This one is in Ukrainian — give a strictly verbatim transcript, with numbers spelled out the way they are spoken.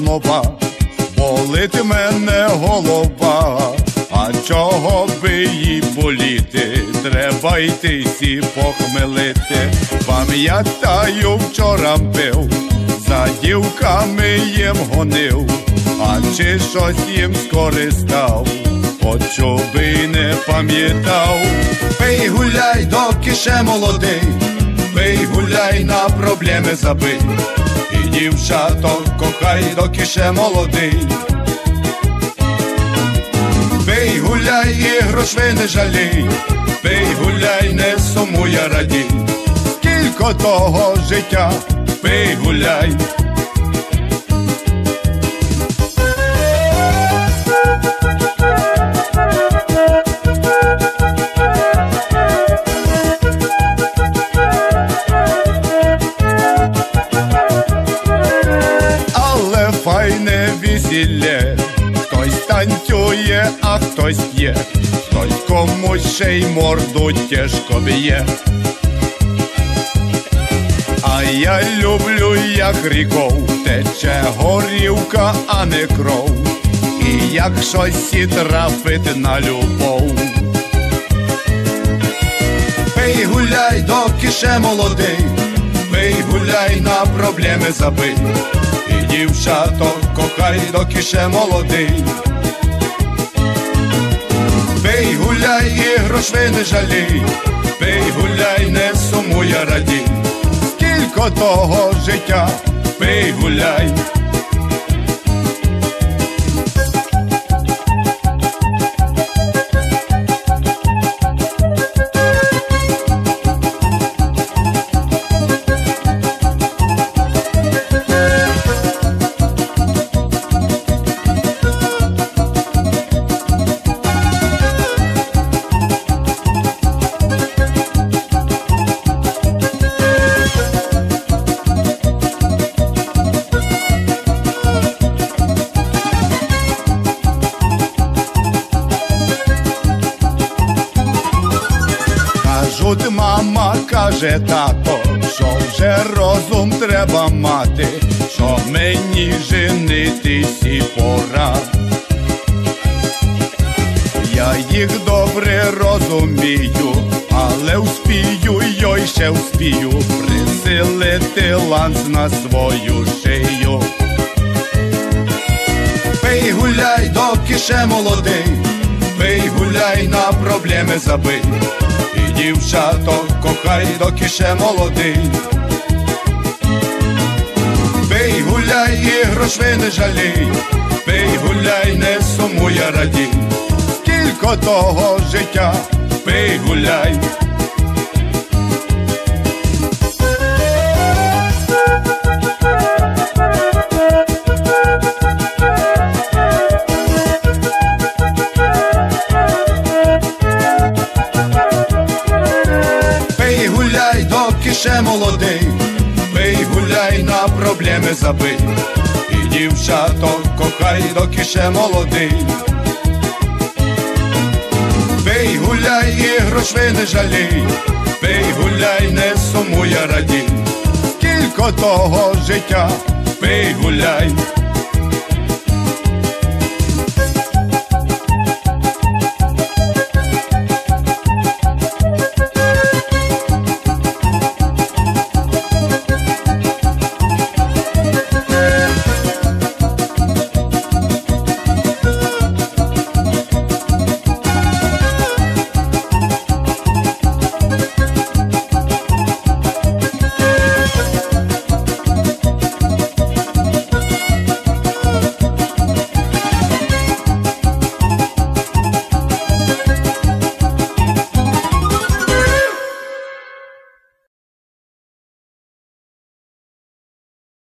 голова, болить мене голова, а чого би їй боліти, треба йти сі похмелити. Пам'ятаю, вчора пив, за дівками їм гонив, а чи щось їм скористав, от що би не пам'ятав. Пий гуляй, доки ще молодий, пий гуляй, на проблеми забий, і дівчаток кохай, доки ще молодий. Пий гуляй і грошей не жалій, пий гуляй, не сумуй, а радій, скільки того життя, пий гуляй. Але файне весілля, хтось танцює, а хтось п'є, хтось комусь ще й морду тяжко б'є. А я люблю, як ріков тече горілка, а не кров, і як щось і трафить на любов. Пий гуляй, доки ще молодий, пий гуляй, на проблеми забий, і дівчаток кохай, доки ще молодий. Пий гуляй і грошей не жалій, пий гуляй, не сумуй, а радій, скільки того життя, пий гуляй. Кажуть, мама, каже тато, що вже розум треба мати, що мені женитися пора. Я їх добре розумію, але вспію, йой ще вспію, присилити ланц на свою шию. Пий гуляй, доки ще молодий, пий гуляй, на проблеми забий, і дівчаток кохай, доки ще молодий. Пий гуляй і грошей не жалій, пий гуляй, не сумуй, а радій, скільки того життя, пий гуляй. Пий гуляй, доки ще молодий, пий гуляй, на проблеми забий, і дівчаток кохай, доки ще молодий. Пий гуляй і грошей не жалій, пий гуляй, не сумуй, а радій, скільки того життя, пий гуляй.